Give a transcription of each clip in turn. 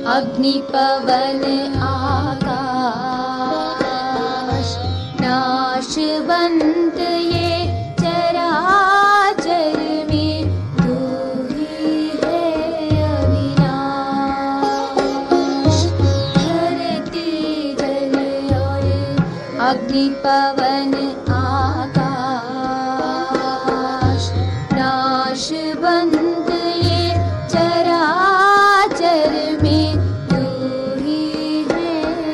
अग्नि पवन आकाश नाशवंत ये चराचर में तू ही है अविनाश। धरती जल और अग्नि पवन आकाश नाशवंत ये चराचर में तू ही है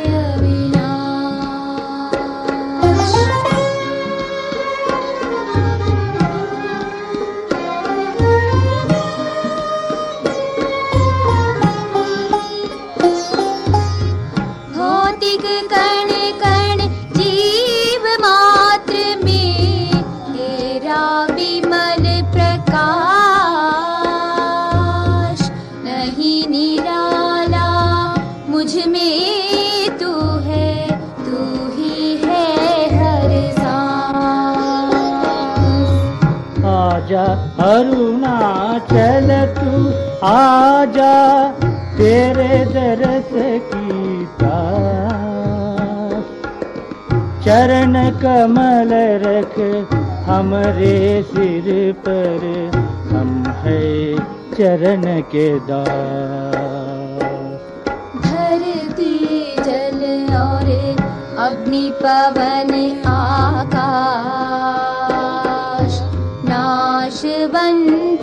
अविनाश। भौतिक कण कण जीव मात्र में तेरा विमल प्रकाश। नहीं निराला मुझ में तू है, तू ही है हर सांस। आजा अरुणाचल तू आजा, तेरे दरस की प्यास। चरण कमल रख हमरे सिर पर, हम है चरण के दास। धरती जल और अग्नि पवन आकाश नाशवंत